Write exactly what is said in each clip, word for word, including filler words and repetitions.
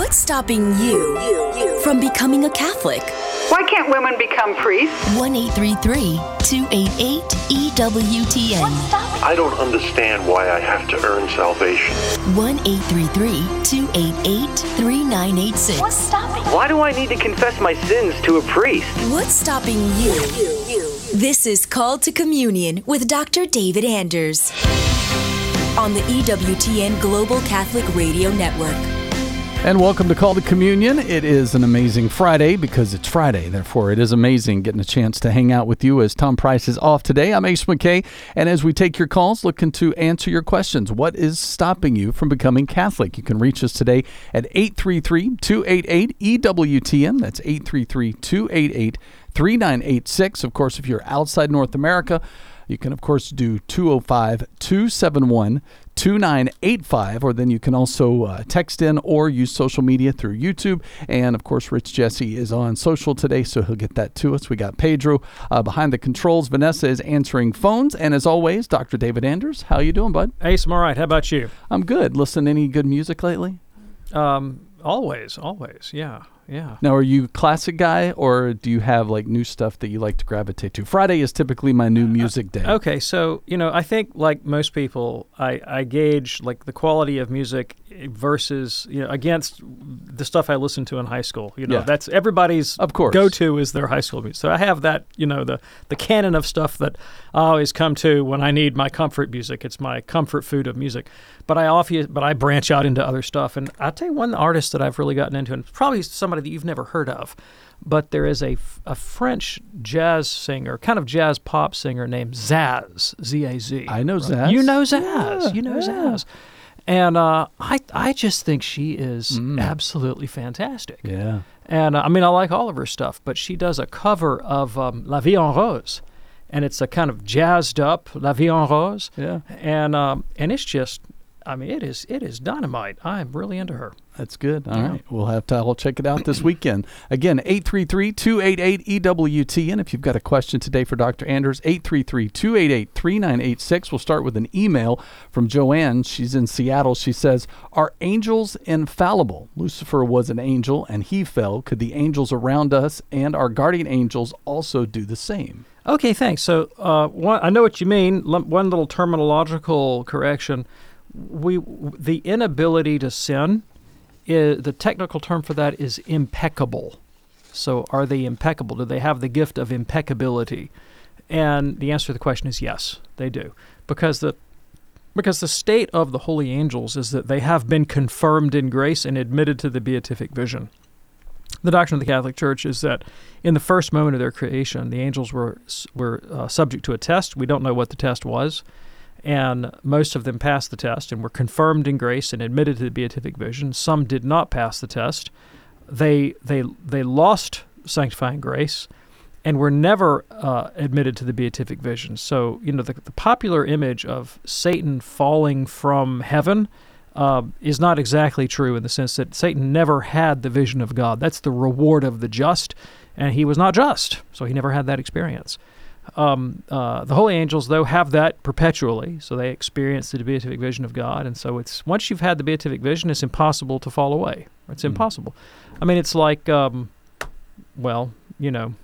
What's stopping you, you, you from becoming a Catholic? Why can't women become priests? one eight three three, two eight eight, E W T N. I don't understand why I have to earn salvation. one eight three three, two eight eight, three nine eight six. What's stopping? Why do I need to confess my sins to a priest? What's stopping you? you, you. This is Called to Communion with Doctor David Anders on the E W T N Global Catholic Radio Network. And welcome to Call to Communion. It is an amazing Friday because it's Friday. Therefore, it is amazing getting a chance to hang out with you as Tom Price is off today. I'm Ace McKay, and as we take your calls, looking to answer your questions. What is stopping you from becoming Catholic? You can reach us today at eight three three, two eight eight, E W T N. That's eight three three, two eight eight, three nine eight six. Of course, if you're outside North America, you can, of course, do two oh five, two seven one, two nine eight five, or then you can also uh, text in or use social media through YouTube. And, of course, Rich Jesse is on social today, so he'll get that to us. We got Pedro uh, behind the controls. Vanessa is answering phones. And, as always, Doctor David Anders. How you doing, bud? Ace, I'm all right. How about you? I'm good. Listen to any good music lately? Um, always, always, yeah. Yeah. Now, are you a classic guy, or do you have like new stuff that you like to gravitate to? Friday is typically my new music day. Uh, okay, so you know, I think like most people, I, I gauge like the quality of music versus you know against the stuff I listened to in high school. You know, Yeah. that's everybody's Of course. go-to is their high school music. So I have that, you know, the the canon of stuff that I always come to when I need my comfort music. It's my comfort food of music. But I often, but I branch out into other stuff. And I'll tell you one artist that I've really gotten into, and it's probably somebody that you've never heard of, but there is a, a French jazz singer, kind of jazz pop singer named Zaz, Z A Z. I know Zaz. You know Zaz. Yeah, you know yeah. Zaz. And uh, I I just think she is Mm. absolutely fantastic. Yeah. And uh, I mean, I like all of her stuff, but she does a cover of um, La Vie en Rose. And it's a kind of jazzed up La Vie en Rose. Yeah. And um, and it's just, I mean, it is it is dynamite. I'm really into her. That's good. All Yeah. right. We'll have to I'll check it out this weekend. Again, eight three three, two eight eight, E W T N. If you've got a question today for Doctor Anders, eight three three, two eight eight, three nine eight six. We'll start with an email from Joanne. She's in Seattle. She says, are angels infallible? Lucifer was an angel and he fell. Could the angels around us and our guardian angels also do the same? Okay, thanks. So uh, one, I know what you mean. L- one little terminological correction. We the inability to sin, is, the technical term for that is impeccable. So are they impeccable? Do they have the gift of impeccability? And the answer to the question is yes, they do. Because the because the state of the holy angels is that they have been confirmed in grace and admitted to the beatific vision. The doctrine of the Catholic Church is that in the first moment of their creation, the angels were were uh, subject to a test. We don't know what the test was. And most of them passed the test and were confirmed in grace and admitted to the beatific vision. Some did not pass the test. They they they lost sanctifying grace and were never uh, admitted to the beatific vision. So, you know, the, the popular image of Satan falling from heaven uh, is not exactly true in the sense that Satan never had the vision of God. That's the reward of the just, and he was not just, so he never had that experience. Um, uh, the holy angels, though, have that perpetually, so they experience the beatific vision of God, and so it's once you've had the beatific vision, it's impossible to fall away. It's Mm. impossible. I mean, it's like, um, well, you know,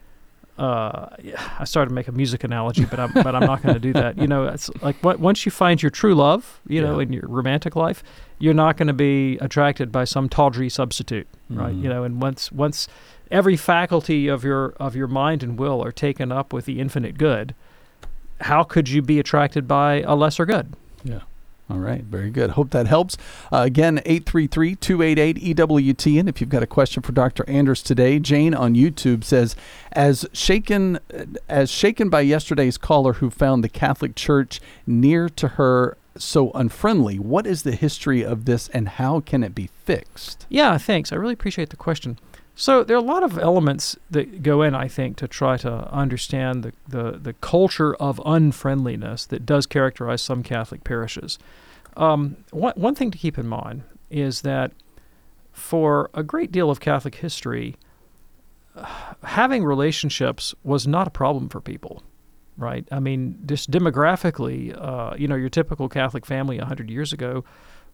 uh, yeah, I started to make a music analogy, but I'm but I'm not going to do that. You know, it's like w- once you find your true love, you know, Yeah. in your romantic life, you're not going to be attracted by some tawdry substitute, right? Mhm. You know, and once once every faculty of your of your mind and will are taken up with the infinite good, how could you be attracted by a lesser good? Yeah. All right. Very good. Hope that helps. Uh, again, eight three three, two eight eight, E W T N. If you've got a question for Doctor Anders today, Jane on YouTube says, as shaken, as shaken by yesterday's caller who found the Catholic Church near to her so unfriendly, what is the history of this and how can it be fixed? Yeah, thanks. I really appreciate the question. So there are a lot of elements that go in, I think, to try to understand the, the, the culture of unfriendliness that does characterize some Catholic parishes. Um, one, one thing to keep in mind is that for a great deal of Catholic history, uh, having relationships was not a problem for people, right? I mean, just demographically, uh, you know, your typical Catholic family one hundred years ago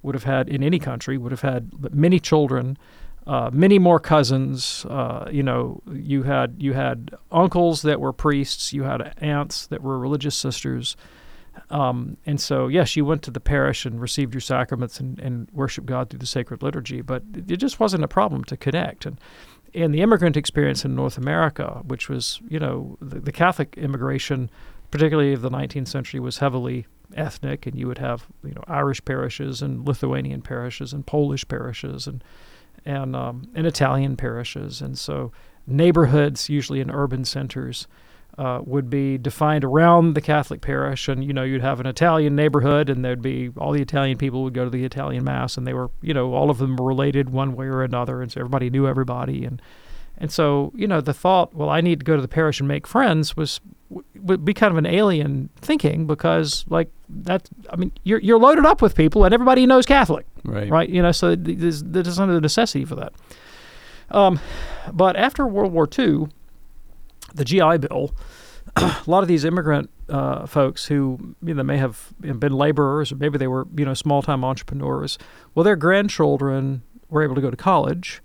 would have had, in any country, would have had many children, uh, many more cousins. Uh, you know, you had you had uncles that were priests, you had aunts that were religious sisters. Um, and so, yes, you went to the parish and received your sacraments and, and worshiped God through the sacred liturgy, but it just wasn't a problem to connect. And in the immigrant experience in North America, which was, you know, the, the Catholic immigration, particularly of the nineteenth century, was heavily ethnic, and you would have, you know, Irish parishes and Lithuanian parishes and Polish parishes and and um, and Italian parishes, and so neighborhoods, usually in urban centers, uh, would be defined around the Catholic parish, and you know, you'd have an Italian neighborhood, and there'd be all the Italian people would go to the Italian mass, and they were, you know, all of them were related one way or another, and so everybody knew everybody, and and so, you know, the thought, well, I need to go to the parish and make friends was would be kind of an alien thinking, because like that, I mean, you're you're loaded up with people, and everybody knows Catholic, right? Right, you know, so there's there's not a necessity for that. Um, but after World War Two, the G I Bill, a lot of these immigrant uh, folks who, you know, may have been laborers, or maybe they were, you know, small-time entrepreneurs. Well, their grandchildren were able to go to college.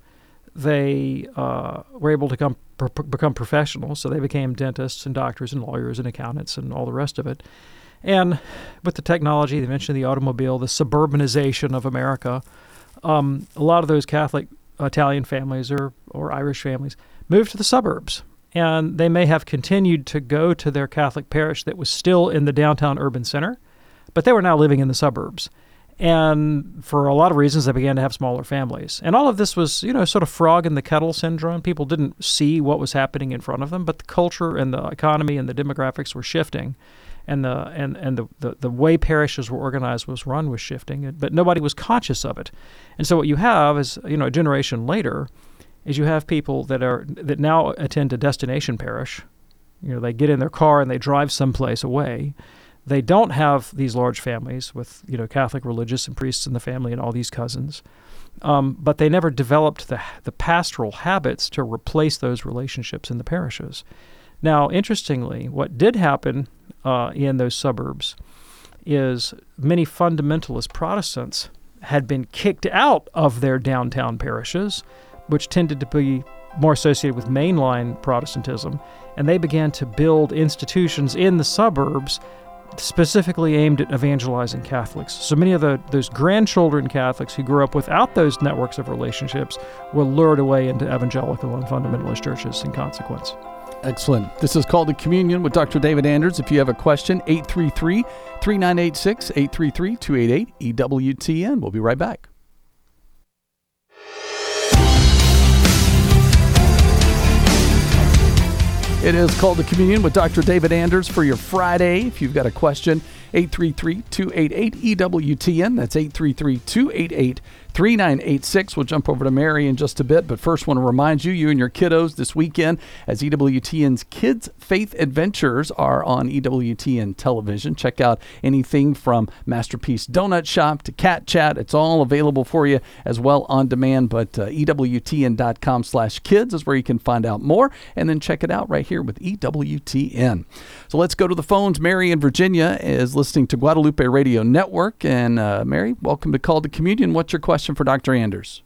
They uh, were able to come, per, become professionals, so they became dentists and doctors and lawyers and accountants and all the rest of it. And with the technology, they mentioned the automobile, the suburbanization of America, um, a lot of those Catholic Italian families or, or Irish families moved to the suburbs. And they may have continued to go to their Catholic parish that was still in the downtown urban center, but they were now living in the suburbs. And for a lot of reasons, they began to have smaller families. And all of this was, you know, sort of frog in the kettle syndrome. People didn't see what was happening in front of them, but the culture and the economy and the demographics were shifting. And the and, and the, the, the way parishes were organized was run was shifting, but nobody was conscious of it. And so what you have is, you know, a generation later, is you have people that are that now attend a destination parish. You know, they get in their car and they drive someplace away. They don't have these large families with, you know, Catholic religious and priests in the family and all these cousins, um, but they never developed the the pastoral habits to replace those relationships in the parishes. Now, interestingly, what did happen uh, in those suburbs is many fundamentalist Protestants had been kicked out of their downtown parishes, which tended to be more associated with mainline Protestantism, and they began to build institutions in the suburbs specifically aimed at evangelizing Catholics. So many of the, those grandchildren Catholics who grew up without those networks of relationships were lured away into evangelical and fundamentalist churches in consequence. Excellent. This is Called to Communion with Doctor David Anders. If you have a question, eight three three, three nine eight six, eight three three, two eight eight, E W T N. We'll be right back. It is Called to Communion with Doctor David Anders for your Friday. If you've got a question, eight three three, two eight eight, E W T N. That's eight three three, two eight eight, three nine eight six. We'll jump over to Mary in just a bit, but first want to remind you, you and your kiddos this weekend, as E W T N's Kids Faith Adventures are on E W T N television. Check out anything from Masterpiece Donut Shop to Cat Chat. It's all available for you as well on demand, but uh, E W T N dot com slash kids is where you can find out more, and then check it out right here with E W T N. So let's go to the phones. Mary in Virginia is listening to Guadalupe Radio Network. And uh, Mary, welcome to Call to Communion. What's your question for Doctor Anders?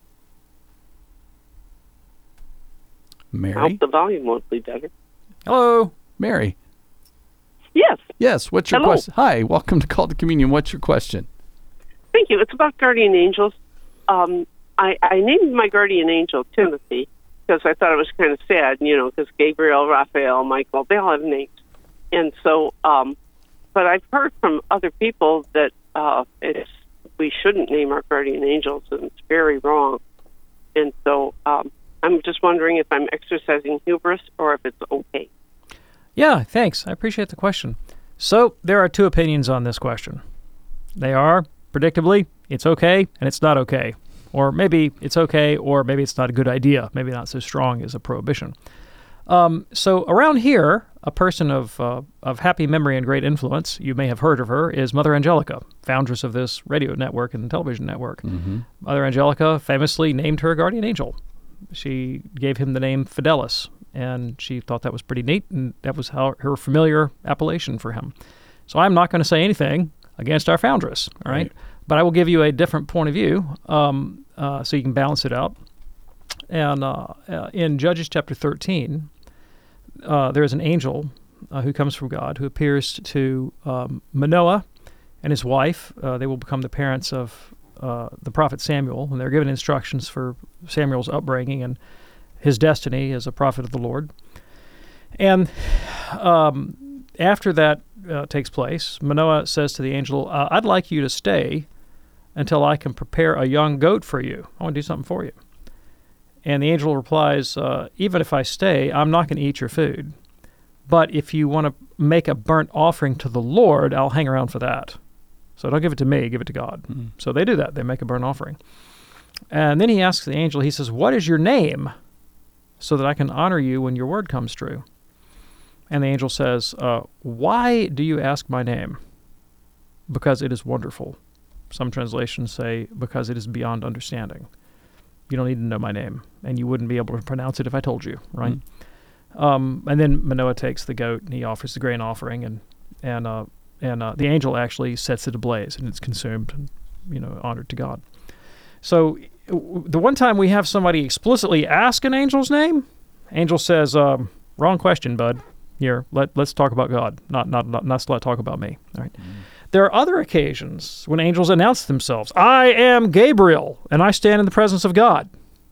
Mary? I hope the volume won't be better. Hello, Mary. Yes. Yes, what's your Hello. question? Hi, welcome to Call to Communion. What's your question? Thank you. It's about guardian angels. Um, I, I named my guardian angel Timothy because I thought it was kind of sad, you know, because Gabriel, Raphael, Michael, they all have names. And so, um, but I've heard from other people that uh, it's we shouldn't name our guardian angels, and it's very wrong. And so um, I'm just wondering if I'm exercising hubris or if it's okay. Yeah, thanks. I appreciate the question. So there are two opinions on this question. They are, predictably, it's okay and it's not okay. Or maybe it's okay, or maybe it's not a good idea. Maybe not so strong as a prohibition. Um, so around here, a person of uh, of happy memory and great influence, you may have heard of her, is Mother Angelica, foundress of this radio network and television network. Mm-hmm. Mother Angelica famously named her guardian angel. She gave him the name Fidelis, and she thought that was pretty neat, and that was how her familiar appellation for him. So I'm not going to say anything against our foundress, all right? right. but I will give you a different point of view um, uh, so you can balance it out. And uh, uh, in Judges chapter thirteen, uh, there is an angel uh, who comes from God who appears to um, Manoah and his wife. Uh, they will become the parents of uh, the prophet Samuel, and they're given instructions for Samuel's upbringing and his destiny as a prophet of the Lord. And um, after that uh, takes place, Manoah says to the angel, uh, I'd like you to stay until I can prepare a young goat for you. I want to do something for you. And the angel replies, uh, even if I stay, I'm not going to eat your food. But if you want to make a burnt offering to the Lord, I'll hang around for that. So don't give it to me, give it to God. Mm-hmm. So they do that. They make a burnt offering. And then he asks the angel, he says, what is your name so that I can honor you when your word comes true? And the angel says, uh, why do you ask my name? Because it is wonderful. Some translations say, because it is beyond understanding. You don't need to know my name, and you wouldn't be able to pronounce it if I told you, right? Mm-hmm. Um, and then Manoah takes the goat, and he offers the grain offering, and and uh, and uh, the angel actually sets it ablaze, and it's consumed, and you know, honored to God. So w- the one time we have somebody explicitly ask an angel's name, angel says, um, "Wrong question, bud. Here, let let's talk about God, not not not not let talk about me." All right. Mm-hmm. There are other occasions when angels announce themselves. I am Gabriel, and I stand in the presence of God.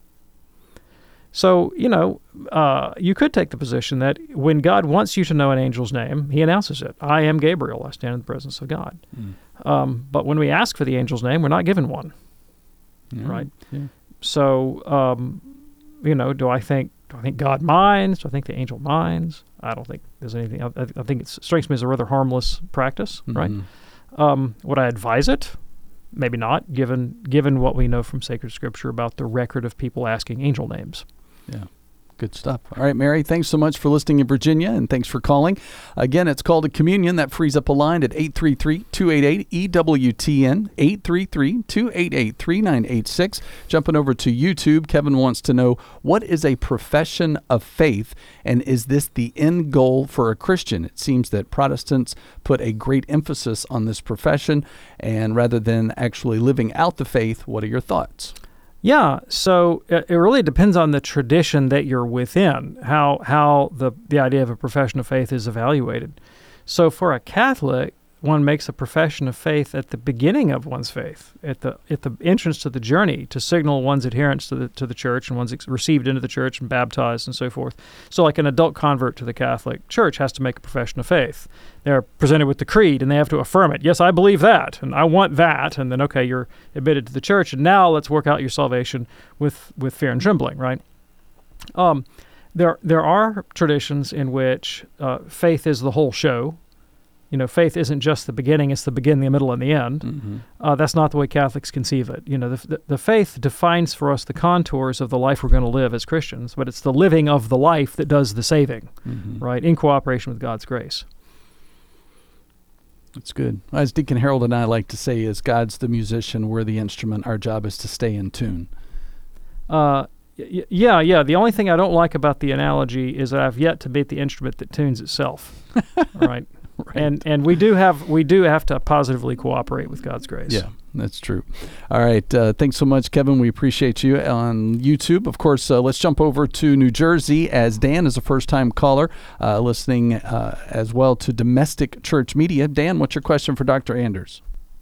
So, you know, uh, you could take the position that when God wants you to know an angel's name, he announces it. I am Gabriel. I stand in the presence of God. Mm. Um, but when we ask for the angel's name, we're not given one. Yeah. Right? Yeah. So, um, you know, do I think do I think God minds? Do I think the angel minds? I don't think there's anything. I, I think it strikes me as a rather harmless practice, mm-hmm. right? Um, would I advise it? Maybe not, given given what we know from sacred scripture about the record of people asking angel names. Yeah, good stuff. All right, Mary, thanks so much for listening in Virginia, and thanks for calling. Again, it's called a communion. That frees up a line at eight three three, two eight eight, E W T N, eight three three, two eight eight, three nine eight six. Jumping over to YouTube, Kevin wants to know, what is a profession of faith, and is this the end goal for a Christian? It seems that Protestants put a great emphasis on this profession, and rather than actually living out the faith, what are your thoughts? Yeah, so it really depends on the tradition that you're within, how how the, the idea of a profession of faith is evaluated. So for a Catholic, one makes a profession of faith at the beginning of one's faith, at the at the entrance to the journey, to signal one's adherence to the to the church and one's ex- received into the church and baptized and so forth. So like an adult convert to the Catholic Church has to make a profession of faith. They're presented with the creed and they have to affirm it. Yes, I believe that, and I want that, and then okay, you're admitted to the church, and now let's work out your salvation with, with fear and trembling, right? Um, there there are traditions in which uh, faith is the whole show. You know, faith isn't just the beginning; it's the beginning, the middle, and the end. Mm-hmm. Uh, that's not the way Catholics conceive it. You know, the, the the faith defines for us the contours of the life we're going to live as Christians, but it's the living of the life that does the saving, mm-hmm. right? In cooperation with God's grace. That's good. As Deacon Harold and I like to say, is God's the musician, we're the instrument. Our job is to stay in tune. Uh, y- yeah, yeah. The only thing I don't like about the analogy is that I've yet to beat the instrument that tunes itself. Right. Right. And and we do have we do have to positively cooperate with God's grace. Yeah, that's true. All right. Uh, thanks so much, Kevin. We appreciate you on YouTube. Of course, uh, let's jump over to New Jersey, as Dan is a first-time caller, uh, listening uh, as well to Domestic Church Media. Dan, what's your question for Doctor Anders?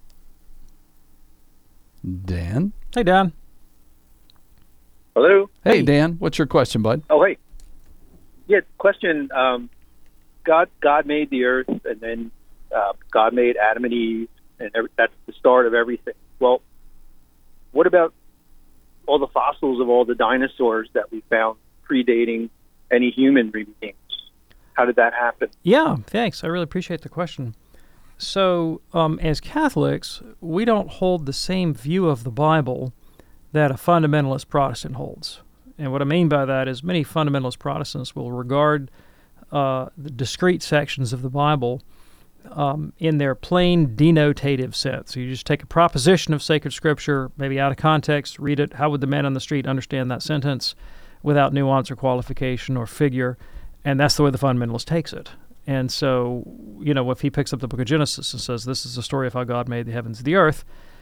Dan? Hey, Dan. Hello? Hey, Hey. Dan. What's your question, bud? Oh, hey. Yeah, question. Um, God God made the earth, and then uh, God made Adam and Eve, and every, that's the start of everything. Well, what about all the fossils of all the dinosaurs that we found predating any human remains? How did that happen? Yeah, thanks. I really appreciate the question. So, um, as Catholics, we don't hold the same view of the Bible that a fundamentalist Protestant holds. And what I mean by that is many fundamentalist Protestants will regard uh, the discrete sections of the Bible um, in their plain denotative sense. So you just take a proposition of sacred Scripture, maybe out of context, read it. How would the man on the street understand that sentence without nuance or qualification or figure? And that's the way the fundamentalist takes it. And so, you know, if he picks up the book of Genesis and says, this is the story of how God made the heavens and the earth,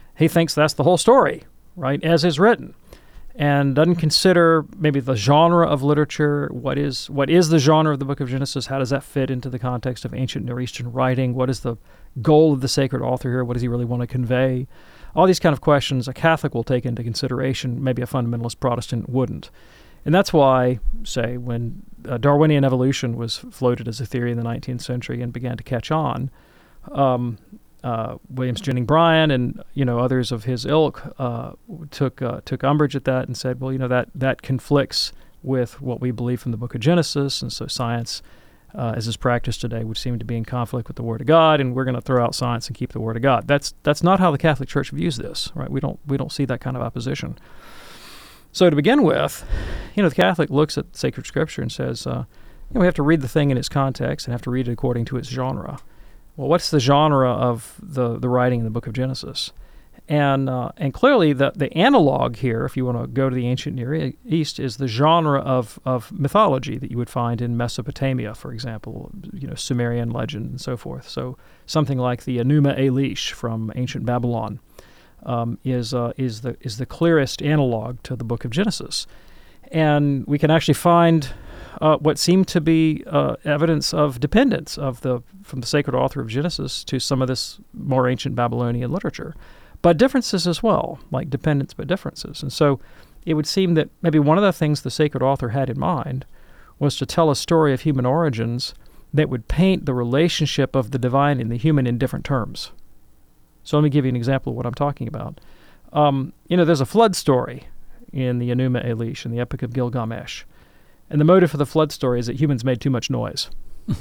he thinks that's the whole story, right, as is written, and doesn't consider maybe the genre of literature. What is what is the genre of the book of Genesis? How does that fit into the context of ancient Near Eastern writing? What is the goal of the sacred author here? What does he really want to convey? All these kind of questions a Catholic will take into consideration, maybe a fundamentalist Protestant wouldn't. And that's why, say, when uh, Darwinian evolution was floated as a theory in the nineteenth century and began to catch on, um, uh, Williams Jennings Bryan and you know others of his ilk uh, took uh, took umbrage at that and said, well, you know that that conflicts with what we believe from the Book of Genesis, and so science, uh, as is practiced today, would seem to be in conflict with the Word of God, and we're going to throw out science and keep the Word of God. That's that's not how the Catholic Church views this, right? We don't we don't see that kind of opposition. So to begin with, you know, the Catholic looks at sacred Scripture and says, uh, you know, we have to read the thing in its context and have to read it according to its genre. Well, what's the genre of the, the writing in the Book of Genesis? And uh, and clearly the, the analog here, if you want to go to the ancient Near East, is the genre of, of mythology that you would find in Mesopotamia, for example, you know, Sumerian legend and so forth. So something like the Enuma Elish from ancient Babylon. Um, is uh, is the is the clearest analog to the Book of Genesis, and we can actually find uh, what seemed to be uh, evidence of dependence of the from the sacred author of Genesis to some of this more ancient Babylonian literature, but differences as well, like dependence but differences. And so, it would seem that maybe one of the things the sacred author had in mind was to tell a story of human origins that would paint the relationship of the divine and the human in different terms. So let me give you an example of what I'm talking about. Um, you know, there's a flood story in the Enuma Elish, in the Epic of Gilgamesh. And the motive for the flood story is that humans made too much noise.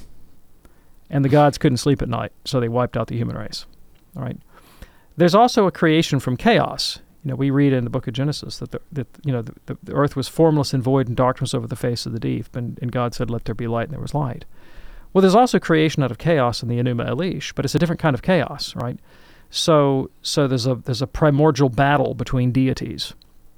And the gods couldn't sleep at night, so they wiped out the human race. All right. There's also a creation from chaos. You know, we read in the book of Genesis that, the, that you know, the, the, the earth was formless and void and darkness over the face of the deep, and, and God said, let there be light, and there was light. Well, there's also creation out of chaos in the Enuma Elish, but it's a different kind of chaos, right? So, so there's a there's a primordial battle between deities,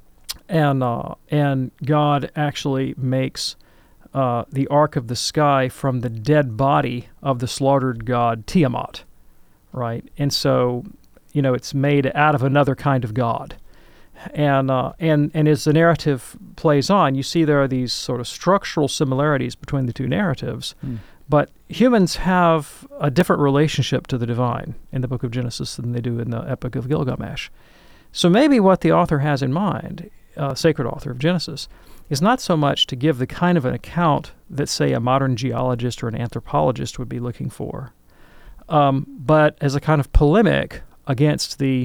and uh, and God actually makes uh, the Ark of the Sky from the dead body of the slaughtered god Tiamat, right? And so, you know, it's made out of another kind of god, and uh, and and as the narrative plays on, you see there are these sort of structural similarities between the two narratives. Mm. But humans have a different relationship to the divine in the book of Genesis than they do in the Epic of Gilgamesh. So maybe what the author has in mind, uh, sacred author of Genesis, is not so much to give the kind of an account that, say, a modern geologist or an anthropologist would be looking for, um, but as a kind of polemic against the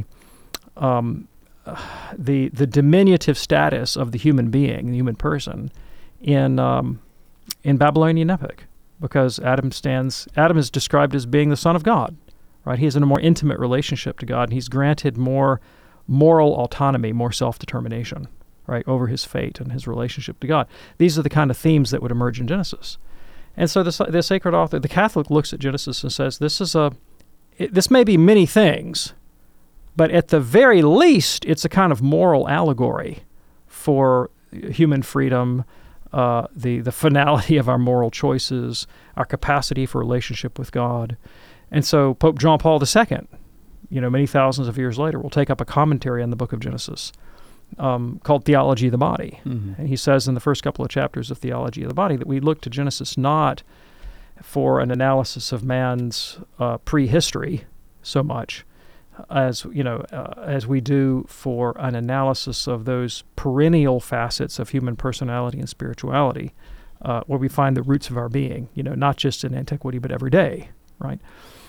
um, uh, the the diminutive status of the human being, the human person, in um, in Babylonian epic. Because Adam stands, Adam is described as being the son of God, right? He is in a more intimate relationship to God, and he's granted more moral autonomy, more self-determination, right, over his fate and his relationship to God. These are the kind of themes that would emerge in Genesis. And so the, the sacred author, the Catholic, looks at Genesis and says, this is a, it, this may be many things, but at the very least, it's a kind of moral allegory for human freedom, Uh, the, the finality of our moral choices, our capacity for relationship with God. And so Pope John Paul the Second, you know, many thousands of years later, will take up a commentary on the book of Genesis um, called Theology of the Body. Mm-hmm. And he says in the first couple of chapters of Theology of the Body that we look to Genesis not for an analysis of man's uh, prehistory so much, as you know, uh, as we do for an analysis of those perennial facets of human personality and spirituality, uh, where we find the roots of our being. You know, not just in antiquity, but every day, right?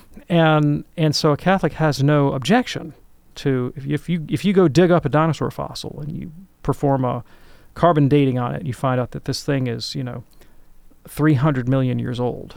And and so a Catholic has no objection to if you, if you if you go dig up a dinosaur fossil and you perform a carbon dating on it, you find out that this thing is you know three hundred million years old.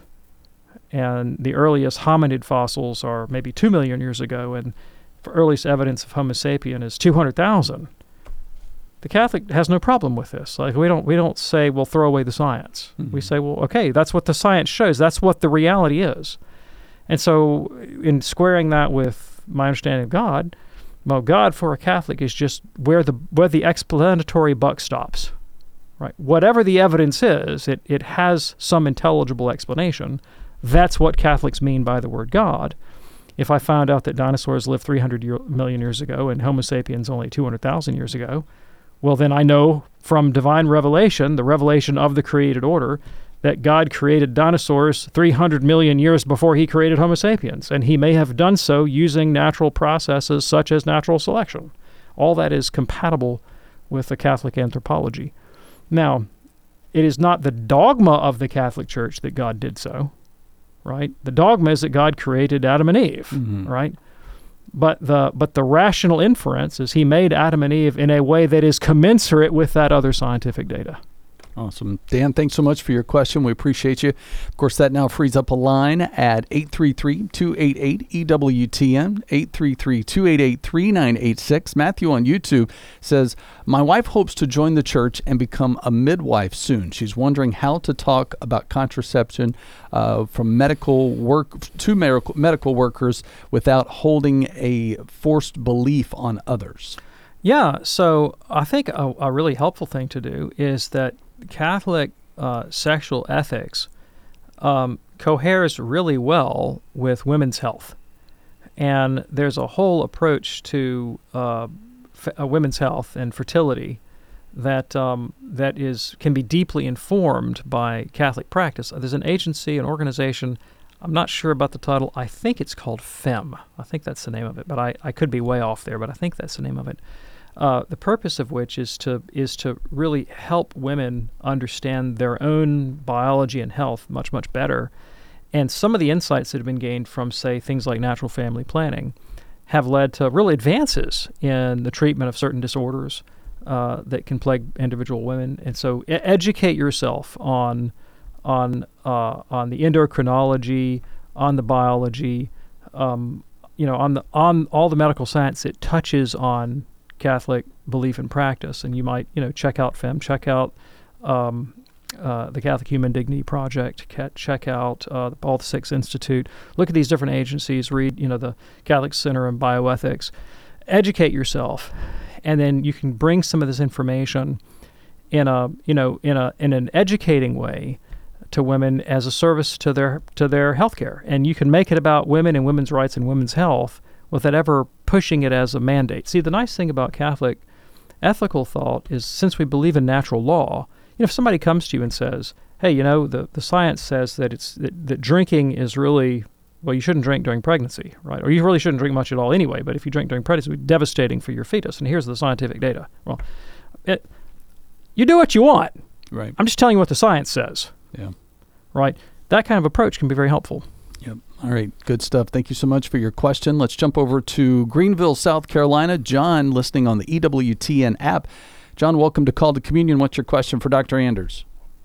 And the earliest hominid fossils are maybe two million years ago, and the earliest evidence of Homo sapien is two hundred thousand. The Catholic has no problem with this. Like we don't we don't say, well, throw away the science. Mm-hmm. We say, well, okay, that's what the science shows. That's what the reality is. And so in squaring that with my understanding of God, well, God for a Catholic is just where the where the explanatory buck stops. Right? Whatever the evidence is, it, it has some intelligible explanation. That's what Catholics mean by the word God. if I found out that dinosaurs lived three hundred year, million years ago and Homo sapiens only two hundred thousand years ago, well, then I know from divine revelation, the revelation of the created order, that God created dinosaurs three hundred million years before he created Homo sapiens, and he may have done so using natural processes such as natural selection. All that is compatible with the Catholic anthropology. Now, it is not the dogma of the Catholic Church that God did so, right? The dogma is that God created Adam and Eve, mm-hmm. right? But the but the rational inference is he made Adam and Eve in a way that is commensurate with that other scientific data. Awesome. Dan, thanks so much for your question. We appreciate you. Of course, that now frees up a line at eight three three, two eight eight, E W T N, eight three three, two eight eight, three nine eight six. Matthew on YouTube says, my wife hopes to join the church and become a midwife soon. She's wondering how to talk about contraception uh, from medical work to medical, medical workers without holding a forced belief on others. Yeah, so I think a, a really helpful thing to do is that Catholic uh, sexual ethics um, coheres really well with women's health. And there's a whole approach to uh, f- uh, women's health and fertility that um, that is can be deeply informed by Catholic practice. There's an agency, an organization, I'm not sure about the title. I think it's called FEM. I think that's the name of it, but I, I could be way off there, but I think that's the name of it. Uh, the purpose of which is to is to really help women understand their own biology and health much, much better. And some of the insights that have been gained from, say, things like natural family planning have led to really advances in the treatment of certain disorders uh, that can plague individual women. And so e- educate yourself on on uh, on the endocrinology, on the biology, um, you know, on the on all the medical science that touches on Catholic belief and practice. And you might, you know, check out FEM, check out um, uh, the Catholic Human Dignity Project, check out uh, the Paul the Sixth Institute. Look at these different agencies. Read, you know, the Catholic Center on Bioethics. Educate yourself, and then you can bring some of this information in a, you know, in a in an educating way to women as a service to their to their healthcare. And you can make it about women and women's rights and women's health without ever pushing it as a mandate. See, the nice thing about Catholic ethical thought is, since we believe in natural law, you know, if somebody comes to you and says, hey, you know, the, the science says that it's that, that drinking is really, well, you shouldn't drink during pregnancy, right? Or you really shouldn't drink much at all anyway, but if you drink during pregnancy, it's devastating for your fetus. And here's the scientific data. Well, it, you do what you want. Right. I'm just telling you what the science says. Yeah. Right? That kind of approach can be very helpful. Yep. All right. Good stuff. Thank you so much for your question. Let's jump over to Greenville, South Carolina. John, listening on the E W T N app. John, welcome to Call to Communion. What's your question for Doctor Anders?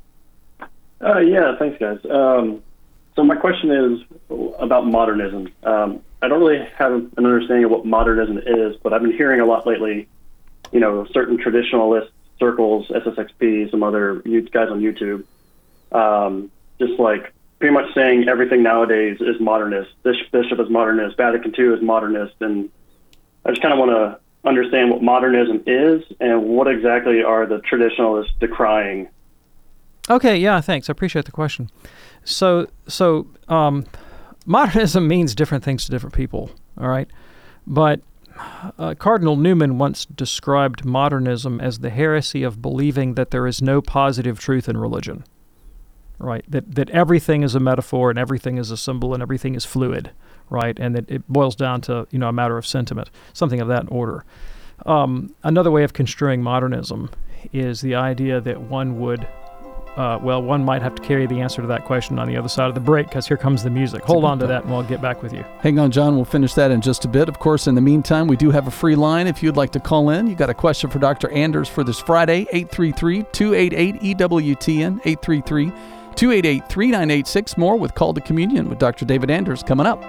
Uh, yeah, thanks, guys. Um, so my question is about modernism. Um, I don't really have an understanding of what modernism is, but I've been hearing a lot lately, you know, certain traditionalist circles, S S X P, some other guys on YouTube, um, just like pretty much saying everything nowadays is modernist. This bishop is modernist. Vatican two is modernist. And I just kind of want to understand what modernism is and what exactly are the traditionalists decrying. Okay, yeah, thanks. I appreciate the question. So, so um, modernism means different things to different people, all right? But uh, Cardinal Newman once described modernism as the heresy of believing that there is no positive truth in religion. Right, that that everything is a metaphor and everything is a symbol and everything is fluid, right, and that it boils down to, you know, a matter of sentiment, something of that order. Um, another way of construing modernism is the idea that one would, uh, well, one might have to carry the answer to that question on the other side of the break, because here comes the music. Hold on to that and we'll get back with you. Hang on, John. We'll finish that in just a bit. Of course, in the meantime, we do have a free line if you'd like to call in. You got a question for Doctor Anders for this Friday, eight three three, two eight eight, E W T N, eight three three, two eight eight, three nine eight six. More with Call to Communion with Doctor David Anders coming up.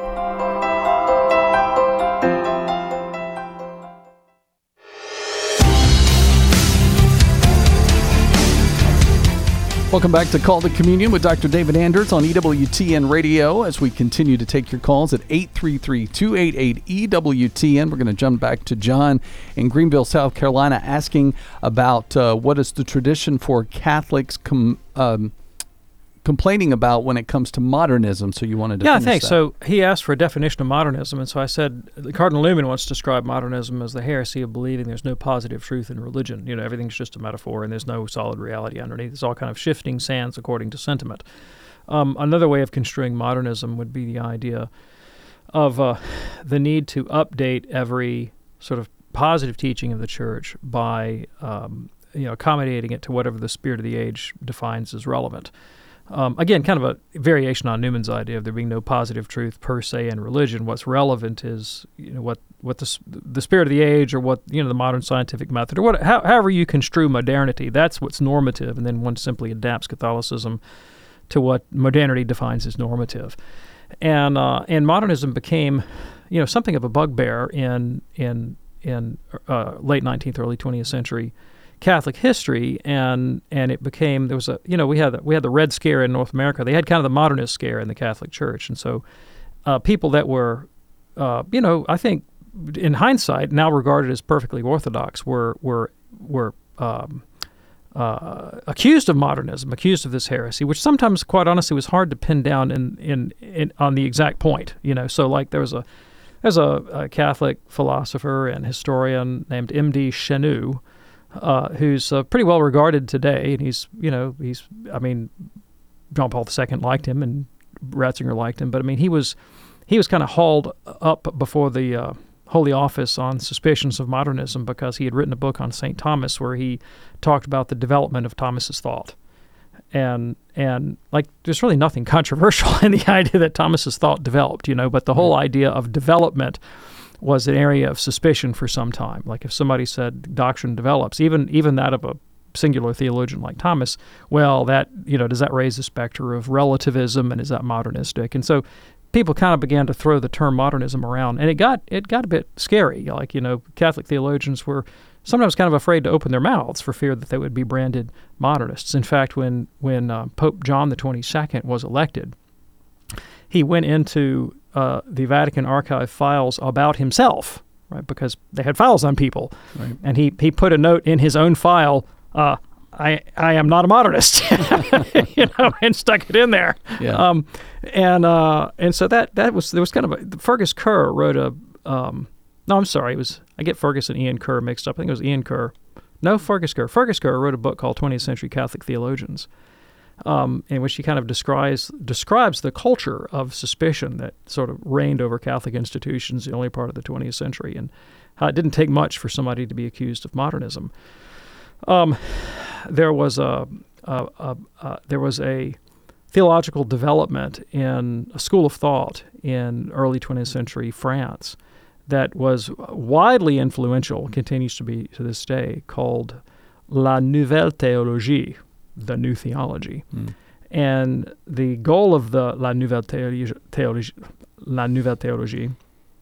Welcome back to Call to Communion with Doctor David Anders on E W T N Radio as we continue to take your calls at eight three three, two eight eight, E W T N. We're going to jump back to John in Greenville, South Carolina, asking about uh, what is the tradition for Catholics com- um, complaining about when it comes to modernism. So you wanted to Yeah, I finish think that. so. He asked for a definition of modernism, and so I said Cardinal Newman once described modernism as the heresy of believing there's no positive truth in religion. You know, everything's just a metaphor, and there's no solid reality underneath. It's all kind of shifting sands according to sentiment. Um, another way of construing modernism would be the idea of uh, the need to update every sort of positive teaching of the church by um, you know accommodating it to whatever the spirit of the age defines as relevant. Um, again, kind of a variation on Newman's idea of there being no positive truth per se in religion. What's relevant is you know what what the the spirit of the age, or what you know the modern scientific method, or what how, however you construe modernity. That's what's normative, and then one simply adapts Catholicism to what modernity defines as normative. And uh, and modernism became, you know, something of a bugbear in in in uh, late nineteenth, early twentieth century Catholic history, and and it became there was a you know we had the, we had the Red Scare in North America. They had kind of the modernist scare in the Catholic Church, and so uh, people that were, uh, you know, I think in hindsight now regarded as perfectly orthodox were were were. Um, Uh, accused of modernism, accused of this heresy, which sometimes, quite honestly, was hard to pin down in, in, in on the exact point. You know, so like there was a there's a, a Catholic philosopher and historian named M D Chenu, uh, who's uh, pretty well regarded today, and he's you know he's I mean John Paul the Second liked him and Ratzinger liked him, but I mean he was he was kind of hauled up before the uh, Holy Office on suspicions of modernism because he had written a book on Saint Thomas where he talked about the development of Thomas's thought. And, and like, there's really nothing controversial in the idea that Thomas's thought developed, you know, but the whole idea of development was an area of suspicion for some time. Like if somebody said doctrine develops, even even that of a singular theologian like Thomas, well, that, you know, does that raise the specter of relativism, and is that modernistic? And so people kind of began to throw the term modernism around, and it got it got a bit scary. Like, you know, Catholic theologians were sometimes kind of afraid to open their mouths for fear that they would be branded modernists. In fact, when when uh, Pope John the twenty-second was elected, he went into uh, the Vatican archive files about himself, right? Because they had files on people, right. And he he put a note in his own file. Uh, I I am not a modernist, you know, and stuck it in there. Yeah. Um, and uh, and so that that was there was kind of a Fergus Kerr wrote a um, no I'm sorry it was I get Fergus and Ian Kerr mixed up. I think it was Ian Kerr. No, Fergus Kerr. Fergus Kerr wrote a book called twentieth Century Catholic Theologians, um, in which he kind of describes describes the culture of suspicion that sort of reigned over Catholic institutions the early part of the twentieth century, and how it didn't take much for somebody to be accused of modernism. Um, there was a, a, a, a there was a theological development in a school of thought in early twentieth century France that was widely influential, continues to be to this day, called La Nouvelle Théologie, the New Theology. Mm. And the goal of the La Nouvelle Théologie, La Nouvelle Théologie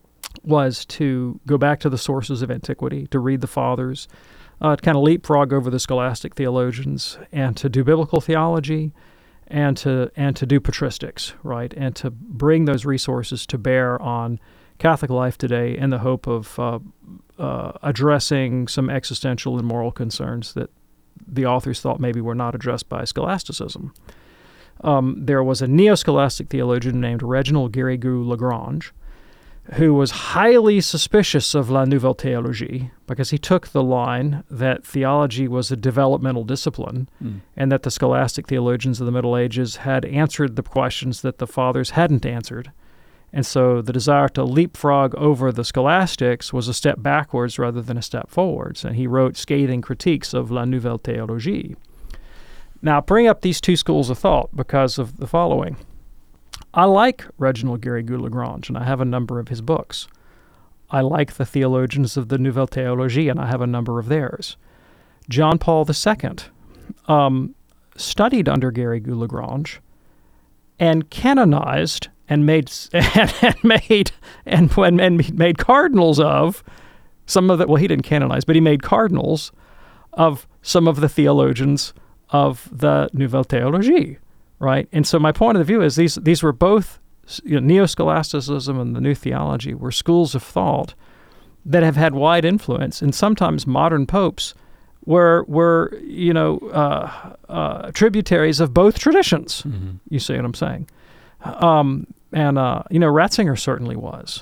was to go back to the sources of antiquity, to read the Fathers, Uh, to kind of leapfrog over the scholastic theologians, and to do biblical theology, and to and to do patristics, right, and to bring those resources to bear on Catholic life today in the hope of uh, uh, addressing some existential and moral concerns that the authors thought maybe were not addressed by scholasticism. Um, there was a neo-scholastic theologian named Reginald Garrigou-Lagrange, who was highly suspicious of La Nouvelle Théologie because he took the line that theology was a developmental discipline, mm. and that the scholastic theologians of the Middle Ages had answered the questions that the Fathers hadn't answered. And so the desire to leapfrog over the scholastics was a step backwards rather than a step forwards, and he wrote scathing critiques of La Nouvelle Théologie. Now, bring up these two schools of thought because of the following. I like Reginald Garrigou-Lagrange, and I have a number of his books. I like the theologians of the Nouvelle Théologie, and I have a number of theirs. John Paul the Second um, studied under Garrigou-Lagrange and canonized and made and, and made and when and made cardinals of some of the. Well, he didn't canonize, but he made cardinals of some of the theologians of the Nouvelle Théologie. Right, and so my point of view is these these were both, you know, neo-scholasticism and the New Theology were schools of thought that have had wide influence, and sometimes modern popes were were you know uh, uh, tributaries of both traditions. Mm-hmm. You see what I'm saying? Um, and uh, you know, Ratzinger certainly was.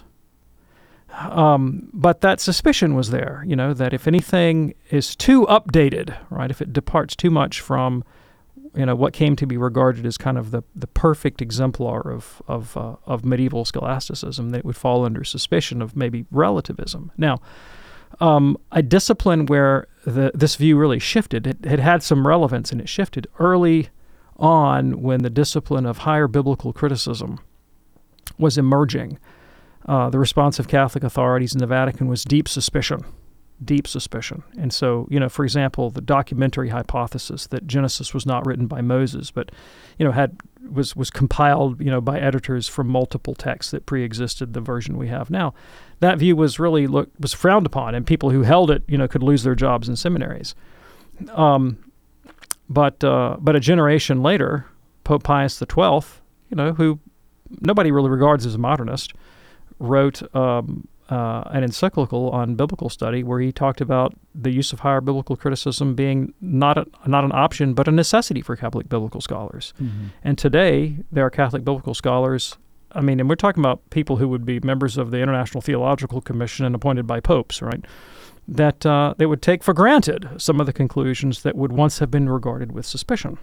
Um, but that suspicion was there, you know, that if anything is too updated, right, if it departs too much from, you know, what came to be regarded as kind of the, the perfect exemplar of of, uh, of medieval scholasticism, that it would fall under suspicion of maybe relativism. Now, um, a discipline where the, this view really shifted, it, it had some relevance, and it shifted early on when the discipline of higher biblical criticism was emerging. Uh, the response of Catholic authorities in the Vatican was deep suspicion, deep suspicion. And so, you know, for example, the documentary hypothesis that Genesis was not written by Moses, but, you know, had was was compiled, you know, by editors from multiple texts that pre-existed the version we have now. That view was really look was frowned upon, and people who held it, you know, could lose their jobs in seminaries. Um, but uh, but a generation later, Pope Pius the Twelfth, you know, who nobody really regards as a modernist, wrote um, uh, an encyclical on biblical study where he talked about the use of higher biblical criticism being not a, not an option but a necessity for Catholic biblical scholars. Mm-hmm. And today there are Catholic biblical scholars, I mean, and we're talking about people who would be members of the International Theological Commission and appointed by popes, right, that uh, they would take for granted some of the conclusions that would once have been regarded with suspicion.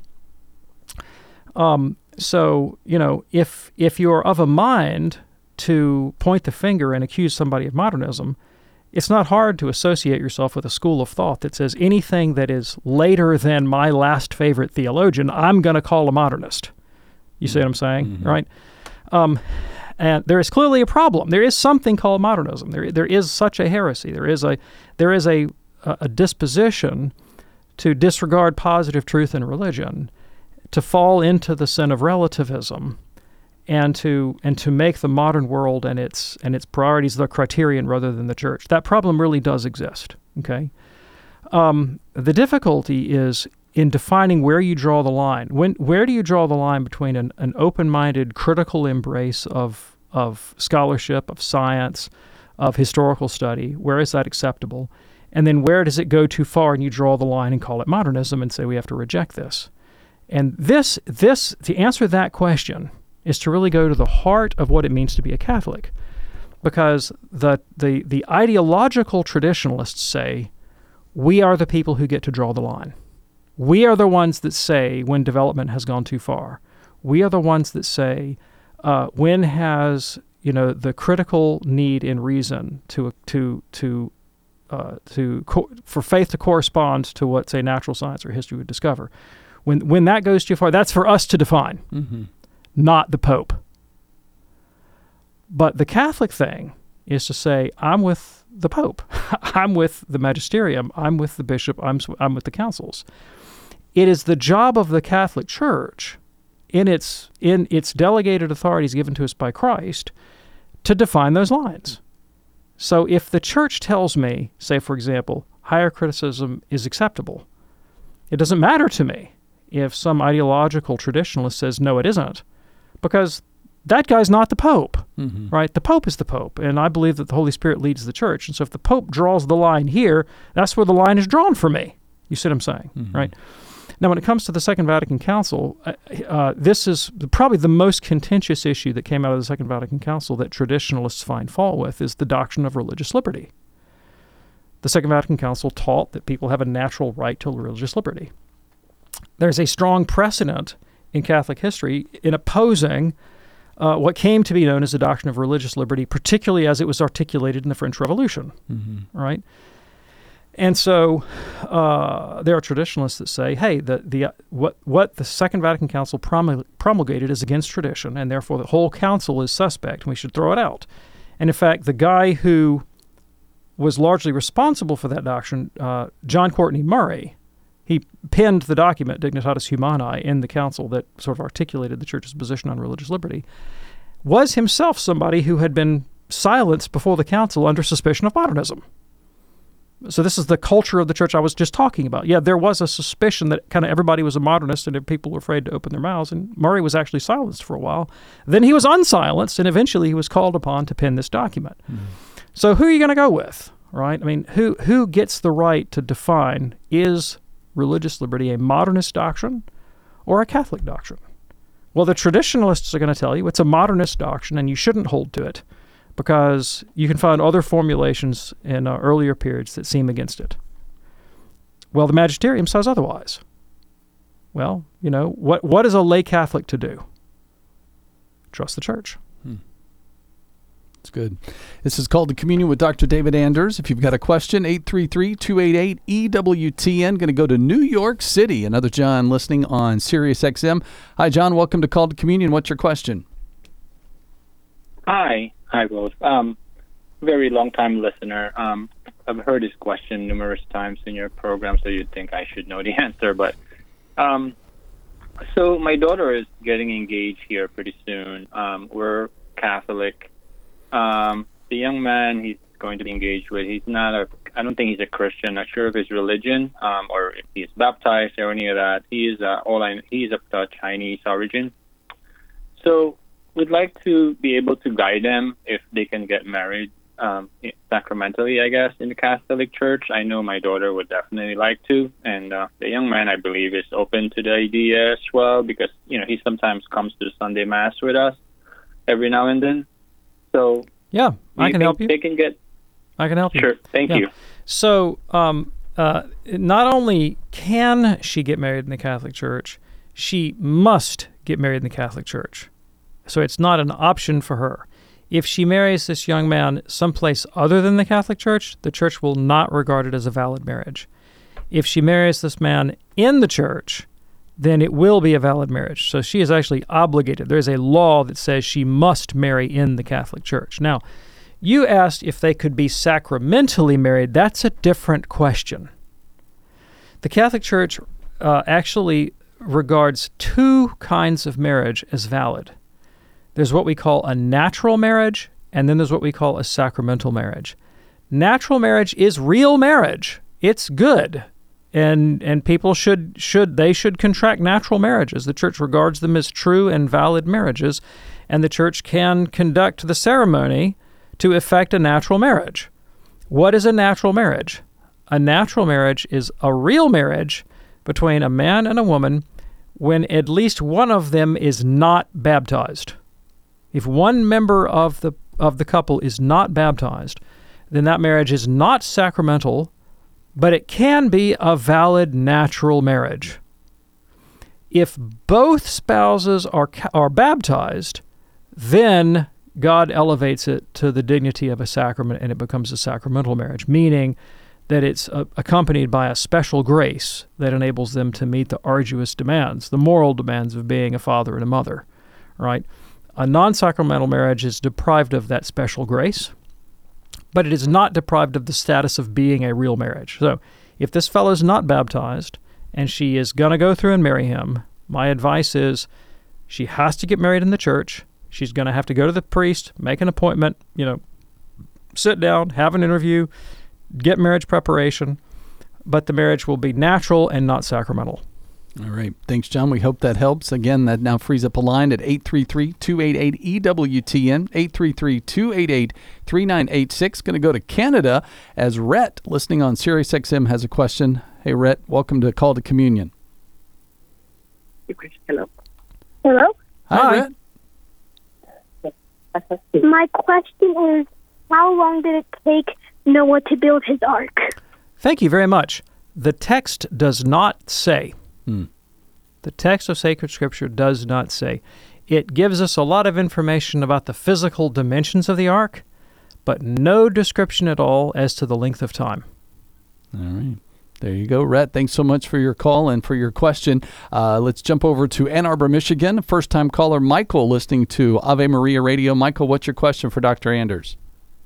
Um, so, you know, if if you're of a mind to point the finger and accuse somebody of modernism, it's not hard to associate yourself with a school of thought that says anything that is later than my last favorite theologian, I'm going to call a modernist. You see what I'm saying, mm-hmm. right? Um, and there is clearly a problem. There is something called modernism. There, there is such a heresy. There is a, there is a, a disposition to disregard positive truth in religion, to fall into the sin of relativism, and to and to make the modern world and its and its priorities the criterion rather than the church. That problem really does exist. Okay, um, the difficulty is in defining where you draw the line. When where do you draw the line between an, an open-minded, critical embrace of of scholarship, of science, of historical study? Where is that acceptable? And then where does it go too far and you draw the line and call it modernism and say we have to reject this? And this this to answer that question is to really go to the heart of what it means to be a Catholic. Because the, the, the ideological traditionalists say, we are the people who get to draw the line. We are the ones that say when development has gone too far. We are the ones that say uh, when has, you know, the critical need in reason to to to uh, to co- for faith to correspond to what, say, natural science or history would discover. When when that goes too far, that's for us to define. Mm-hmm. Not the Pope. But the Catholic thing is to say, I'm with the Pope. I'm with the magisterium. I'm with the bishop. I'm, I'm with the councils. It is the job of the Catholic Church, in its in its delegated authorities given to us by Christ, to define those lines. So if the Church tells me, say, for example, higher criticism is acceptable, it doesn't matter to me if some ideological traditionalist says, no, it isn't, because that guy's not the Pope, mm-hmm. right? The Pope is the Pope, and I believe that the Holy Spirit leads the Church. And so if the Pope draws the line here, that's where the line is drawn for me. You see what I'm saying, mm-hmm. right? Now, when it comes to the Second Vatican Council, uh, uh, this is probably the most contentious issue that came out of the Second Vatican Council that traditionalists find fault with, is the doctrine of religious liberty. The Second Vatican Council taught that people have a natural right to religious liberty. There's a strong precedent in Catholic history in opposing uh, what came to be known as the doctrine of religious liberty, particularly as it was articulated in the French Revolution, mm-hmm. right? And so uh, there are traditionalists that say, hey, the the uh, what what the Second Vatican Council promul- promulgated is against tradition, and therefore the whole council is suspect, and we should throw it out. And in fact, the guy who was largely responsible for that doctrine, uh, John Courtney Murray, he penned the document Dignitatis Humanae in the council that sort of articulated the Church's position on religious liberty, was himself somebody who had been silenced before the council under suspicion of modernism. So this is the culture of the Church I was just talking about. Yeah, there was a suspicion that kind of everybody was a modernist and people were afraid to open their mouths, and Murray was actually silenced for a while. Then he was unsilenced, and eventually he was called upon to pen this document. Mm-hmm. So who are you going to go with, right? I mean, who who gets the right to define, is religious liberty a modernist doctrine or a Catholic doctrine? Well, the traditionalists are going to tell you it's a modernist doctrine and you shouldn't hold to it because you can find other formulations in uh, earlier periods that seem against it. Well, the magisterium says otherwise. Well, you know, what what is a lay Catholic to do? Trust the church. Hmm. That's good. This is called The Communion with Doctor David Anders. If you've got a question, eight three three, two eight eight, E W T N. Going to go to New York City. Another John listening on Sirius X M. Hi, John. Welcome to Call to Communion. What's your question? Hi. Hi, both. Um, very long-time listener. Um, I've heard this question numerous times in your program, so you'd think I should know the answer. But um, so my daughter is getting engaged here pretty soon. Um, we're Catholic. Um, the young man he's going to be engaged with, he's not a, I don't think he's a Christian. Not sure of his religion, um, or if he's baptized or any of that. He is uh, all I, he's of the Chinese origin. So we'd like to be able to guide them if they can get married um, sacramentally, I guess, in the Catholic Church. I know my daughter would definitely like to, and uh, the young man, I believe, is open to the idea as well because, you know, he sometimes comes to the Sunday Mass with us every now and then. So yeah, I can help you. They can get. I can help you. Sure, thank yeah. you. So, um, uh, not only can she get married in the Catholic Church, she must get married in the Catholic Church. So it's not an option for her. If she marries this young man someplace other than the Catholic Church, the church will not regard it as a valid marriage. If she marries this man in the church, then it will be a valid marriage. So she is actually obligated. There's a law that says she must marry in the Catholic Church. Now, you asked if they could be sacramentally married. That's a different question. The Catholic Church uh, actually regards two kinds of marriage as valid. There's what we call a natural marriage, and then there's what we call a sacramental marriage. Natural marriage is real marriage. It's good. And and people should should they should contract natural marriages. The church regards them as true and valid marriages, and the church can conduct the ceremony to effect a natural marriage. What is a natural marriage? A natural marriage is a real marriage between a man and a woman when at least one of them is not baptized. If one member of the of the couple is not baptized, then that marriage is not sacramental, but it can be a valid natural marriage. If both spouses are are baptized, then God elevates it to the dignity of a sacrament and it becomes a sacramental marriage, meaning that it's uh, accompanied by a special grace that enables them to meet the arduous demands, the moral demands of being a father and a mother, right? A non-sacramental marriage is deprived of that special grace, but it is not deprived of the status of being a real marriage. So if this fellow is not baptized and she is going to go through and marry him, my advice is she has to get married in the church. She's going to have to go to the priest, make an appointment, you know, sit down, have an interview, get marriage preparation, but the marriage will be natural and not sacramental. All right. Thanks, John. We hope that helps. Again, that now frees up a line at eight three three, two eight eight, E W T N, eight three three, two eight eight, three nine eight six. Going to go to Canada as Rhett, listening on Sirius X M, has a question. Hey, Rhett, welcome to Call to Communion. Hello. Hello? Hi, Hi. Rhett. My question is, how long did it take Noah to build his ark? Thank you very much. The text does not say. Hmm. The text of sacred scripture does not say. It gives us a lot of information about the physical dimensions of the ark, but no description at all as to the length of time. All right. There you go, Rhett. Thanks so much for your call and for your question. Uh, let's jump over to Ann Arbor, Michigan. First-time caller Michael listening to Ave Maria Radio. Michael, what's your question for Doctor Anders?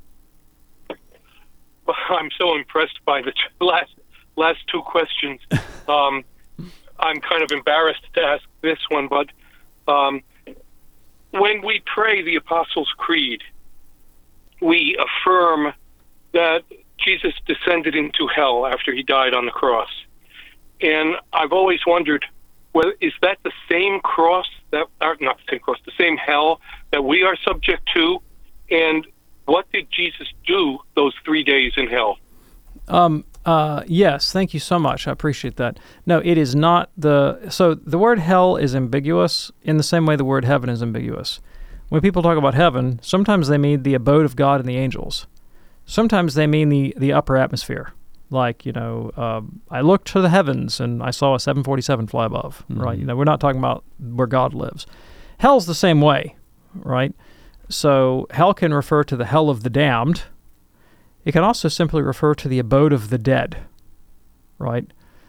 Well, I'm so impressed by the last last two questions. Um, I'm kind of embarrassed to ask this one, but um, when we pray the Apostles' Creed, we affirm that Jesus descended into hell after he died on the cross. And I've always wondered, well, is that the same cross, that, or not the same cross, the same hell that we are subject to? And what did Jesus do those three days in hell? Um, uh, yes, thank you so much. I appreciate that. No, it is not the... So the word hell is ambiguous in the same way the word heaven is ambiguous. When people talk about heaven, sometimes they mean the abode of God and the angels. Sometimes they mean the, the upper atmosphere. Like, you know, um, I looked to the heavens and I saw a seven forty-seven fly above, mm-hmm. right? You know, we're not talking about where God lives. Hell's the same way, right? So hell can refer to the hell of the damned. It can also simply refer to the abode of the dead, right?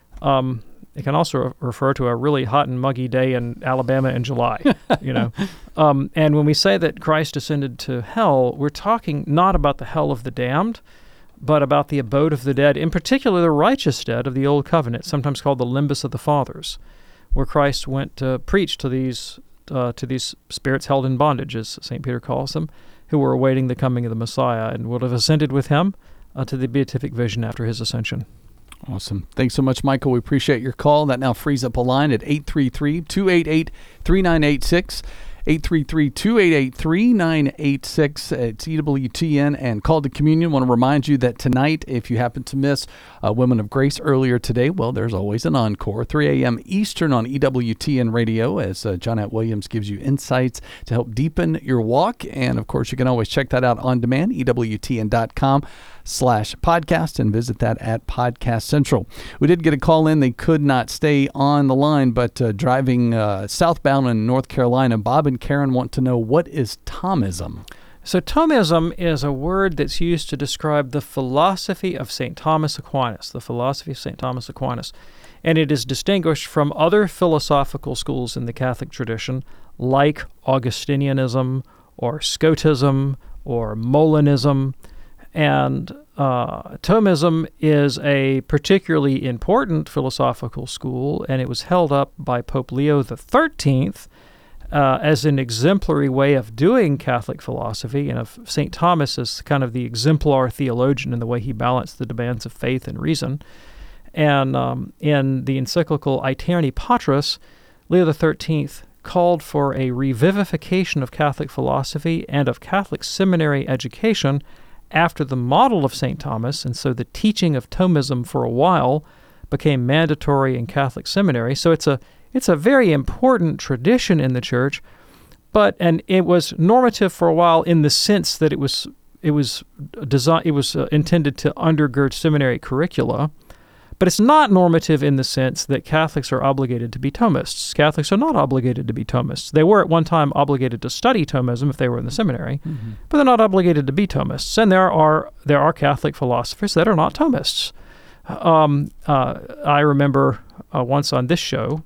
Um, it can also re- refer to a really hot and muggy day in Alabama in July, you know. Um, and when we say that Christ descended to hell, we're talking not about the hell of the damned, but about the abode of the dead, in particular the righteous dead of the Old Covenant, sometimes called the limbus of the fathers, where Christ went to preach to these uh, to these spirits held in bondage, as Saint Peter calls them, who were awaiting the coming of the Messiah and would have ascended with him uh, to the beatific vision after his ascension. Awesome. Thanks so much, Michael. We appreciate your call. That now frees up a line at eight three three, two eight eight, three nine eight six. eight three three, two eight eight, three nine eight six. It's E W T N and Call to Communion. Want to remind you that tonight, if you happen to miss uh, Women of Grace earlier today, well, there's always an encore, three a.m. Eastern on E W T N Radio, as uh, Johnette Williams gives you insights to help deepen your walk. And, of course, you can always check that out on demand, E W T N dot com slash podcast, and visit that at Podcast Central. We did get a call in. They could not stay on the line, but uh, driving uh, southbound in North Carolina, Bob and Karen want to know, what is Thomism? So Thomism is a word that's used to describe the philosophy of Saint Thomas Aquinas, the philosophy of Saint Thomas Aquinas. And it is distinguished from other philosophical schools in the Catholic tradition, like Augustinianism or Scotism or Molinism. And uh, Thomism is a particularly important philosophical school, and it was held up by Pope Leo the thirteenth uh, as an exemplary way of doing Catholic philosophy, and of Saint Thomas as kind of the exemplar theologian in the way he balanced the demands of faith and reason. And um, in the encyclical Aeterni Patris, Leo the thirteenth called for a revivification of Catholic philosophy and of Catholic seminary education after the model of Saint Thomas, and so the teaching of Thomism for a while became mandatory in Catholic seminary. So it's a it's a very important tradition in the Church, but and it was normative for a while in the sense that it was it was design it was uh, intended to undergird seminary curricula. But it's not normative in the sense that Catholics are obligated to be Thomists. Catholics are not obligated to be Thomists. They were at one time obligated to study Thomism if they were in the seminary, mm-hmm. but they're not obligated to be Thomists. And there are there are Catholic philosophers that are not Thomists. Um, uh, I remember uh, once on this show,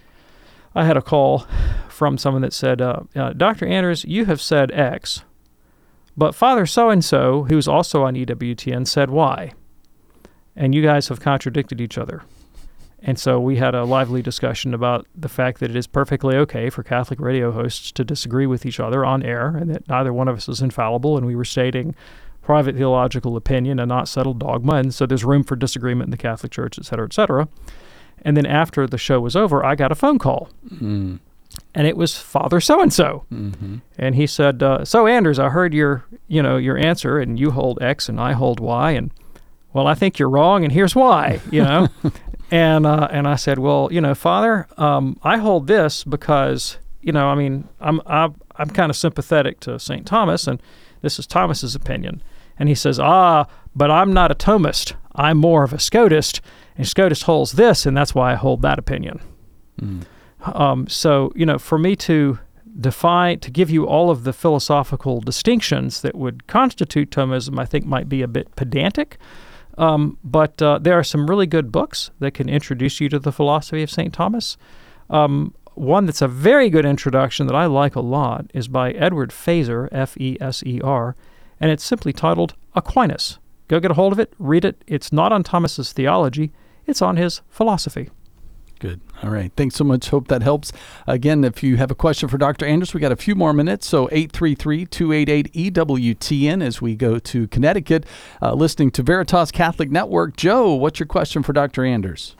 I had a call from someone that said, uh, uh, Doctor Anders, you have said X, but Father so-and-so, who's also on E W T N, said Y. And you guys have contradicted each other. And so we had a lively discussion about the fact that it is perfectly okay for Catholic radio hosts to disagree with each other on air, and that neither one of us is infallible, and we were stating private theological opinion and not settled dogma, and so there's room for disagreement in the Catholic Church, et cetera, et cetera. And then after the show was over, I got a phone call. Mm. And it was Father so-and-so. Mm-hmm. And he said, uh, so Anders, I heard your, you know, your answer, and you hold X and I hold Y, and well, I think you're wrong, and here's why, you know. and uh, and I said, well, you know, Father, um, I hold this because, you know, I mean, I'm I'm, I'm kind of sympathetic to Saint Thomas, and this is Thomas's opinion. And he says, ah, but I'm not a Thomist. I'm more of a Scotist, and Scotist holds this, and that's why I hold that opinion. Mm. Um, so, you know, for me to define, to give you all of the philosophical distinctions that would constitute Thomism, I think might be a bit pedantic. Um, but uh, there are some really good books that can introduce you to the philosophy of Saint Thomas. Um, one that's a very good introduction that I like a lot is by Edward Feser, F E S E R, and it's simply titled Aquinas. Go get a hold of it, read it. It's not on Thomas's theology, it's on his philosophy. Good. All right. Thanks so much. Hope that helps. Again, if you have a question for Doctor Anders, we got a few more minutes. So eight three three, two eight eight, E W T N as we go to Connecticut, uh, listening to Veritas Catholic Network. Joe, what's your question for Doctor Anders?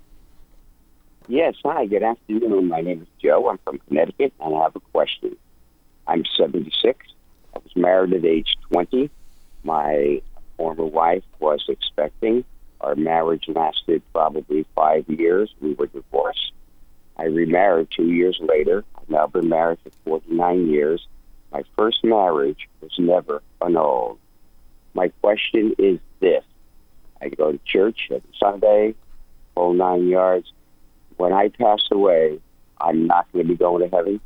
Yes. Hi. Good afternoon. My name is Joe. I'm from Connecticut, and I have a question. I'm seventy-six, I was married at age twenty. My former wife was expecting. Our marriage lasted probably five years. We were divorced. I remarried two years later. I've now been married for forty-nine years. My first marriage was never annulled. My question is this. I go to church every Sunday, whole nine yards. When I pass away, I'm not going to be going to heaven?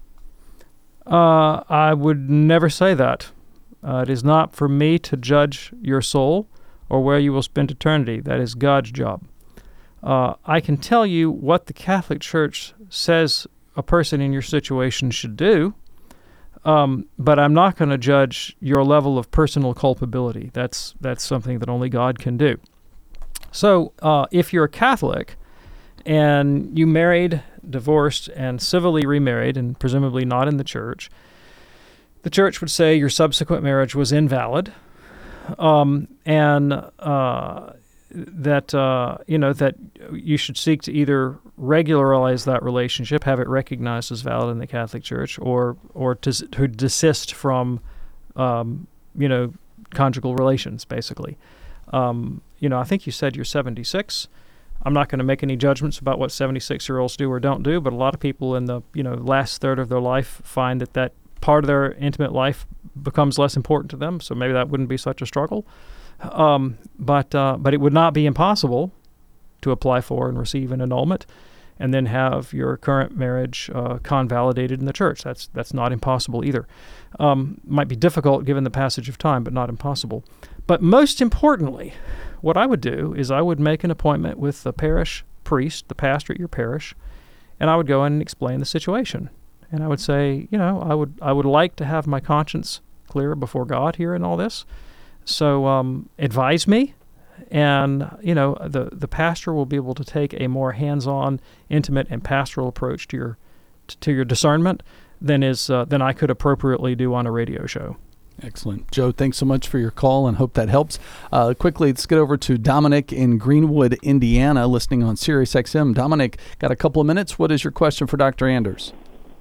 Uh, I would never say that. Uh, it is not for me to judge your soul or where you will spend eternity. That is God's job. Uh, I can tell you what the Catholic Church says a person in your situation should do, um, but I'm not going to judge your level of personal culpability. That's that's something that only God can do. So uh, if you're a Catholic and you married, divorced, and civilly remarried, and presumably not in the church, the church would say your subsequent marriage was invalid, um, and uh, that uh, you know that you should seek to either regularize that relationship, have it recognized as valid in the Catholic Church, or or to, to desist from um, you know conjugal relations, basically. Um, you know, I think you said you're seventy-six. I'm not going to make any judgments about what seventy-six-year-olds do or don't do, but a lot of people in the you know last third of their life find that that part of their intimate life becomes less important to them, so maybe that wouldn't be such a struggle. Um, but uh, but it would not be impossible to apply for and receive an annulment and then have your current marriage uh, convalidated in the church. That's that's not impossible either. Um, might be difficult given the passage of time, but not impossible. But most importantly, what I would do is I would make an appointment with the parish priest, the pastor at your parish, and I would go in and explain the situation. And I would say, you know, I would I would like to have my conscience clear before God here in all this. So um, advise me, and you know the the pastor will be able to take a more hands-on, intimate, and pastoral approach to your to, to your discernment than is uh, than I could appropriately do on a radio show. Excellent. Joe, thanks so much for your call and hope that helps. Uh, quickly, let's get over to Dominic in Greenwood, Indiana, listening on Sirius X M. Dominic, got a couple of minutes. What is your question for Doctor Anders?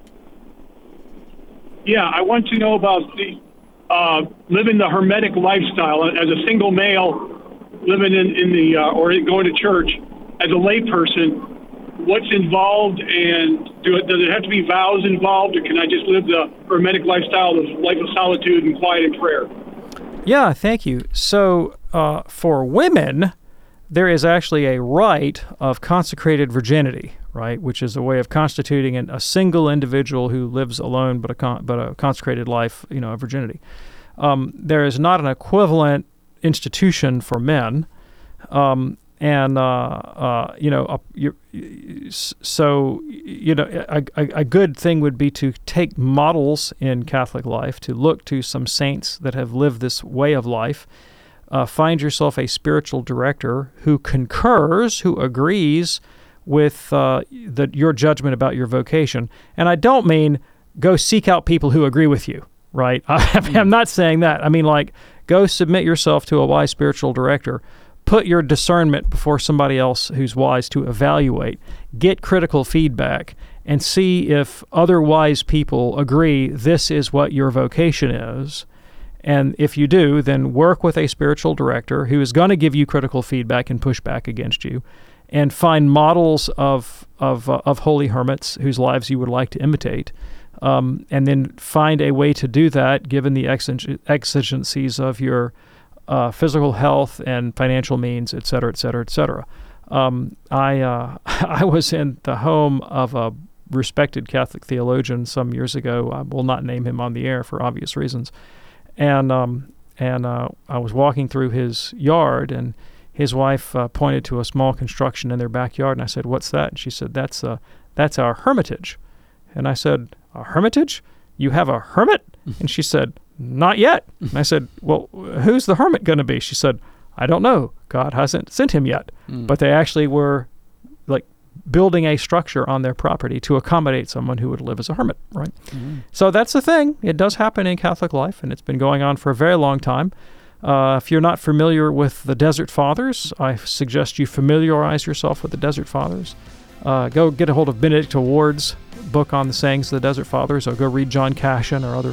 Yeah, I want to know about the uh, living the Hermetic lifestyle as a single male living in, in the, uh, or going to church as a layperson. What's involved, and do it, does it have to be vows involved, or can I just live the Hermetic lifestyle of life of solitude and quiet and prayer? Yeah, thank you. So uh, for women, there is actually a rite of consecrated virginity, right, which is a way of constituting an, a single individual who lives alone but a con- but a consecrated life, you know, of virginity. Um, there is not an equivalent institution for men. Um, And, uh, uh, you know, uh, you, so, you know, a, a, a good thing would be to take models in Catholic life, to look to some saints that have lived this way of life, uh, find yourself a spiritual director who concurs, who agrees with uh, the, your judgment about your vocation. And I don't mean go seek out people who agree with you, right? I, I'm not saying that. I mean, like, go submit yourself to a wise spiritual director. Put your discernment before somebody else who's wise to evaluate. Get critical feedback and see if other wise people agree this is what your vocation is. And if you do, then work with a spiritual director who is going to give you critical feedback and push back against you, and find models of of uh, of holy hermits whose lives you would like to imitate. Um, and then find a way to do that given the exig- exigencies of your Uh, physical health and financial means, et cetera, et cetera, et cetera. Um, I uh, I was in the home of a respected Catholic theologian some years ago. I will not name him on the air for obvious reasons. And um, and uh, I was walking through his yard, and his wife uh, pointed to a small construction in their backyard, and I said, "What's that?" And she said, "That's uh, that's our hermitage." And I said, "A hermitage? You have a hermit?" And she said, "Not yet." And I said, "Well, who's the hermit going to be?" She said, "I don't know. God hasn't sent him yet." Mm. But they actually were like building a structure on their property to accommodate someone who would live as a hermit, right? Mm. So that's the thing. It does happen in Catholic life, and it's been going on for a very long time. Uh, if you're not familiar with the Desert Fathers, I suggest you familiarize yourself with the Desert Fathers. Uh, go get a hold of Benedict Ward's book on the sayings of the Desert Fathers, or go read John Cassian or other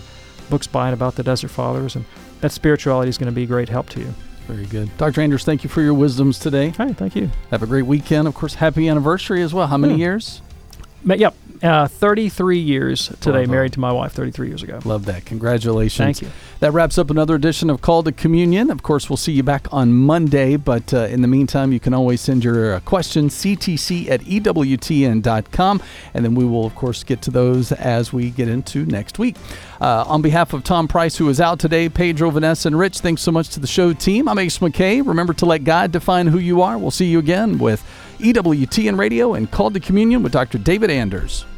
books by and about the Desert Fathers, and that spirituality is going to be a great help to you. Very good. Doctor Anders, thank you for your wisdoms today. Hey, thank you. Have a great weekend. Of course, happy anniversary as well. How many Hmm. years? Ma- Yep, uh, thirty-three years today, Bravo. married to my wife thirty-three years ago. Love that. Congratulations. Thank you. That wraps up another edition of Call to Communion. Of course, we'll see you back on Monday, but uh, in the meantime, you can always send your uh, questions, c t c at e w t n dot com, and then we will, of course, get to those as we get into next week. Uh, on behalf of Tom Price, who is out today, Pedro, Vanessa, and Rich, thanks so much to the show team. I'm Ace McKay. Remember to let God define who you are. We'll see you again with E W T N Radio and Call to Communion with Doctor David Anders.